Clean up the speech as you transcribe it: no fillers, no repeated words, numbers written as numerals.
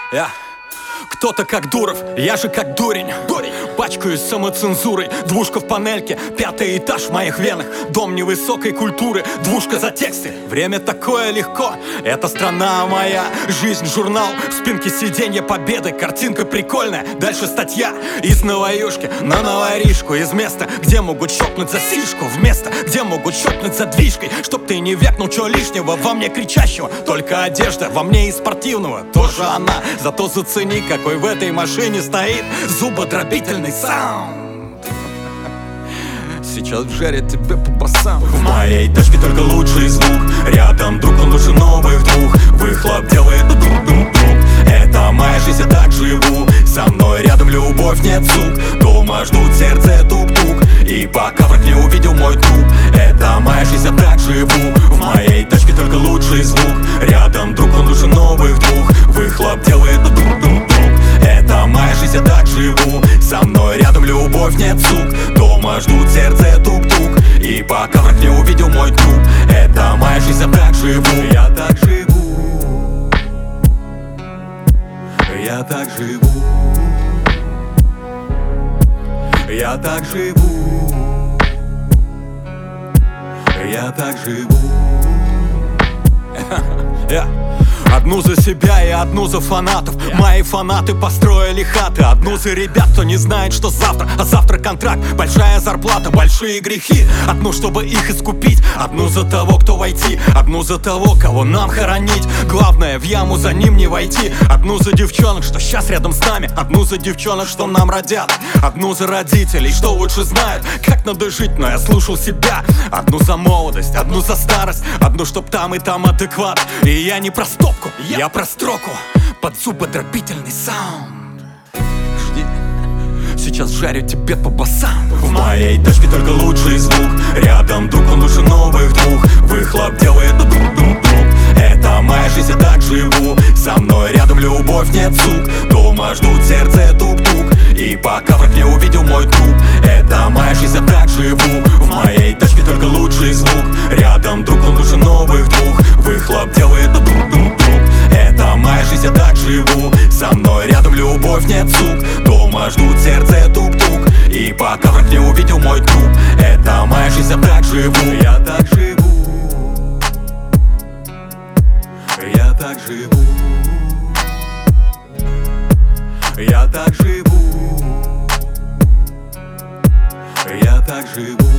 Кто-то как Дуров, я же как дурень. Пачкаюсь самоцензурой, двушка в панельке, 5-й этаж в моих венах. Дом невысокой культуры, двушка за тексты. Время такое легко, это страна моя. Жизнь, журнал, в спинке сиденья победы. Картинка прикольная, дальше статья. Из новоюшки на новоришку. Из места, где могут щелкнуть за сишку. В место, где могут щелкнуть за движкой. Чтоб ты не вякнул чё лишнего во мне кричащего. Только одежда во мне из спортивного. Тоже она, зато зацени, какой в этой машине стоит зубодробительный саунд. Сейчас жарит тебя по басам. В моей тачке только лучший звук. Рядом друг, он лучше новых двух. Выхлоп делает друг-друг-друг. Это моя жизнь, я так живу. Со мной рядом любовь, нет сук. Дома ждут, сердце тук-тук. И пока враг не увидел мой труп. Это моя жизнь, я так живу. В моей тачке только лучший звук. Рядом друг, он лучше новых двух. Выхлоп делает друг-друг-друг. Это моя жизнь, я так живу. Со мной рядом любовь, нет сук. Дома ждут, сердце тук-тук. И пока враг не увидел мой труп. Это моя жизнь, я так живу. Я так живу. Я так живу. Я так живу. Я так живу. Одну за себя и одну за фанатов. Мои фанаты построили хаты. Одну за ребят, кто не знает, что завтра. А завтра контракт, большая зарплата, большие грехи. Одну, чтобы их искупить. Одну за того, кто войти. Одну за того, кого нам хоронить. Главное, в яму за ним не войти. Одну за девчонок, что сейчас рядом с нами. Одну за девчонок, что нам родят. Одну за родителей, что лучше знают, как надо жить, но я слушал себя. Одну за молодость, одну за старость. Одну, чтоб там и там адекват. И я не про стопку, я про строку под зубодробительный саунд. Жди, сейчас жарю тебе по басам. В моей тачке только лучший звук. Рядом друг, он лучше новых двух. Выхлоп делает друг-друг-друг. Это моя жизнь, я так живу. Со мной рядом любовь, нет сук. Дома ждут, сердце тук-тук. И пока враг не увидел мой труп. Это моя жизнь, я так живу. В моей тачке только лучший звук. Рядом друг, он лучше новых двух. Выхлоп делает друг-друг-друг. Это моя жизнь, я так живу. Со мной рядом любовь, нет сук. Дома ждут, сердце тук-тук. И пока враг не увидел мой труп. Это моя жизнь, я так живу. Я так живу. Я так живу. Я так живу. Я так живу.